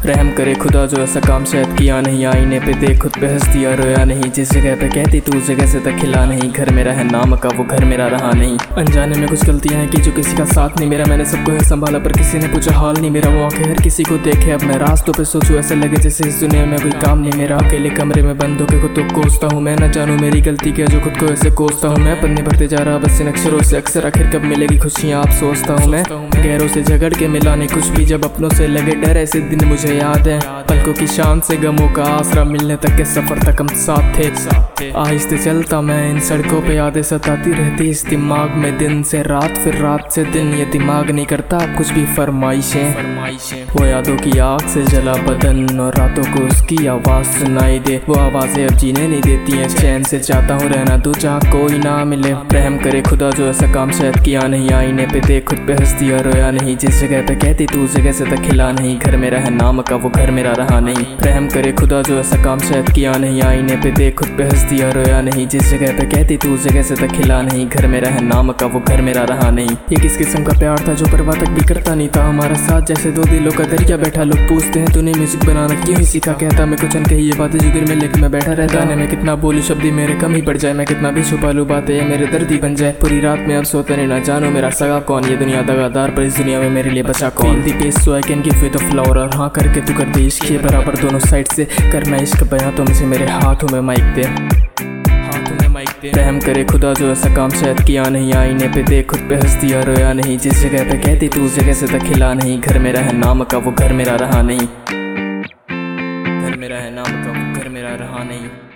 रहम करे खुदा जो ऐसा काम शायद किया नहीं, आईने पे देख खुद पे हंस दिया रोया नहीं। जिस जगह पे कहती तू उस जगह से तक खिला नहीं, घर मेरा है नाम का वो घर मेरा रहा नहीं। अनजाने में कुछ गलतियां हैं कि जो किसी का साथ नहीं मेरा, मैंने सबको है संभाला पर किसी ने पूछा हाल नहीं मेरा। वो आंखें हर किसी को देखे अब मैं रास्तों पे सोचूं, ऐसे लगे जैसे इस दुनिया में कोई काम नहीं मेरा। अकेले कमरे में बंद होके खुद तो कोसता हूँ, मैं न जानूं मेरी गलती क्या जो खुद को ऐसे कोसता हूँ। मैं पन्ने भरते जा रहा बस इन अक्षरों से, अक्सर आखिर कब मिलेगी खुशियाँ आप सोचता हूँ। मैं गैरों से झगड़ के मिला नहीं कुछ भी, जब अपनों से लगे डर ऐसे दिन मुझे याद है। पलकों की शान से गमों का आसरा मिलने तक के सफर तक हम साथ थे। आहिस्ते चलता मैं इन सड़कों पे, यादें सताती रहती इस दिमाग में दिन से रात फिर रात से दिन। ये दिमाग नहीं करता कुछ भी फरमाइशें, वो यादों की आग से जला बदन और रातों को उसकी आवाज सुनाई दे। वो आवाजें अब जीने नहीं देती हैं चैन से, चाहता हूँ रहना तू जहाँ कोई ना मिले। रहम करे खुदा जो ऐसा काम शायद किया नहीं, आईने पे देख खुद पे हंस दिया रोया नहीं। जिस जगह पे कहती तू उस जगह से तक खिला नहीं, घर मेरा है नाम का वो घर मेरा रहा नहीं। रहम करे खुदा जो ऐसा काम शायद किया नहीं, आईने पे देख खुद पे हंस दिया रोया नहीं। जिस जगह पे कहती तू उस जगह से तक खिला नहीं, घर मेरा है नाम का वो घर मेरा रहा नहीं। ये किस किस्म का प्यार था जो परवाह तक भी करता नहीं था हमारा साथ, जैसे दो दिलों का दरिया बैठा। लोग पूछते हैं तूने म्यूजिक बनाना क्यों ही सीखा, कहता मैं कुछ अनकही ये बातें जो दिल में लेके मैं बैठा रहता। गाने में कितना बोलूं शब्द मेरे कम ही पड़ जाए, मैं कितना भी छुपा लूं बातें मेरे दर्द ही बन जाए। पूरी रात में अब सोते नहीं ना जानो मेरा सगा कौन, ये दुनिया दगादार पर इस दुनिया में मेरे लिए बचा कौन। The pace so I can give you the flower, और हाँ करके तू कर दे इश्क ये बराबर दोनों साइड से। करना इश्क बयां तो मुझे मेरे हाथों में माइक दे। रहम करे खुदा जो ऐसा काम शायद किया नहीं, आईने पे देख खुद पे हंस दिया रोया नहीं। जिस जगह पे कहती तू उस जगह से तक खिला नहीं, घर मेरा है नाम का वो घर मेरा रहा नहीं। घर मेरा है नाम का वो घर मेरा रहा नहीं।